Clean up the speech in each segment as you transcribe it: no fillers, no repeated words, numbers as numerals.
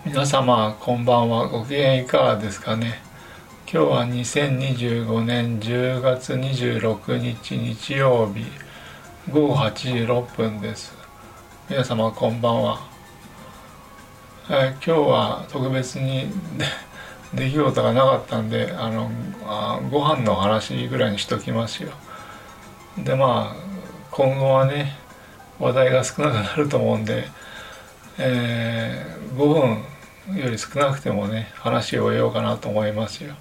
皆様こんばんは。ご機嫌いかがですかね。今日は2025年10月26日日曜日午後8時6分です。皆様こんばんは。今日は特別に出来事がなかったんでご飯の話ぐらいにしときますよ。で今後はね話題が少なくなると思うんで、5分より少なくてもね話を終えようかなと思いますよ。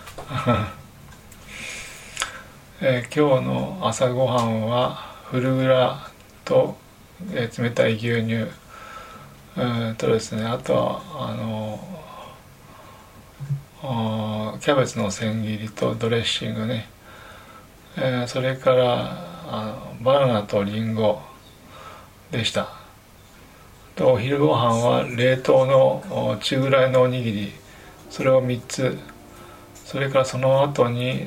今日の朝ごはんはフルグラと、冷たい牛乳ですね、あとはキャベツの千切りとドレッシングね、それからバナナとリンゴでした。とお昼ご飯は冷凍の中ぐらいのおにぎり、それを3つ、それからその後に、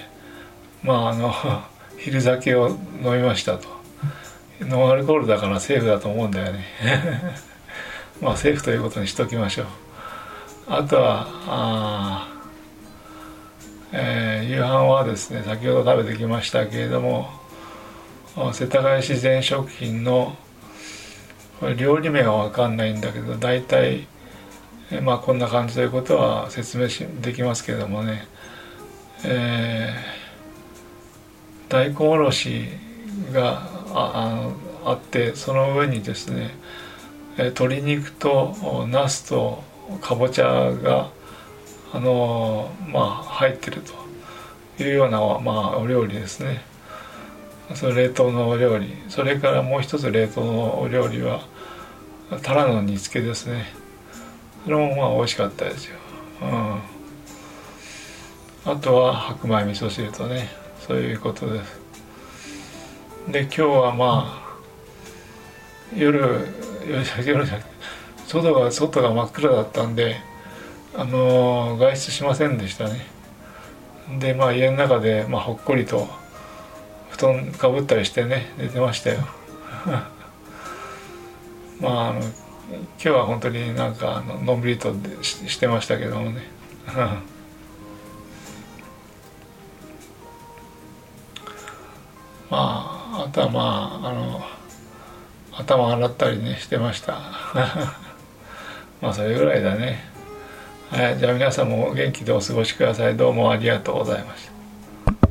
昼酒を飲みましたと。ノンアルコールだからセーフだと思うんだよね。セーフということにしときましょう。あとは夕飯はですね、先ほど食べてきましたけれども、世田谷自然食品のこれ料理名は分かんないんだけど、大体こんな感じということは説明できますけれどもね、大根おろしがあって、その上にですね鶏肉とナスとかぼちゃが入ってるというようなお料理ですね。その冷凍のお料理、それからもう一つ冷凍のお料理はタラの煮付けですね。それも美味しかったですよ。あとは白米味噌汁とね、そういうことです。で今日は夜じゃなくて外が真っ暗だったんで外出しませんでしたね。で家の中でほっこりと布団かぶったりしてね寝てましたよ。今日は本当にのんびりとしてましたけどもね。あとは頭洗ったりねしてました。それぐらいだね。はい、じゃあ皆さんも元気でお過ごしください。どうもありがとうございました。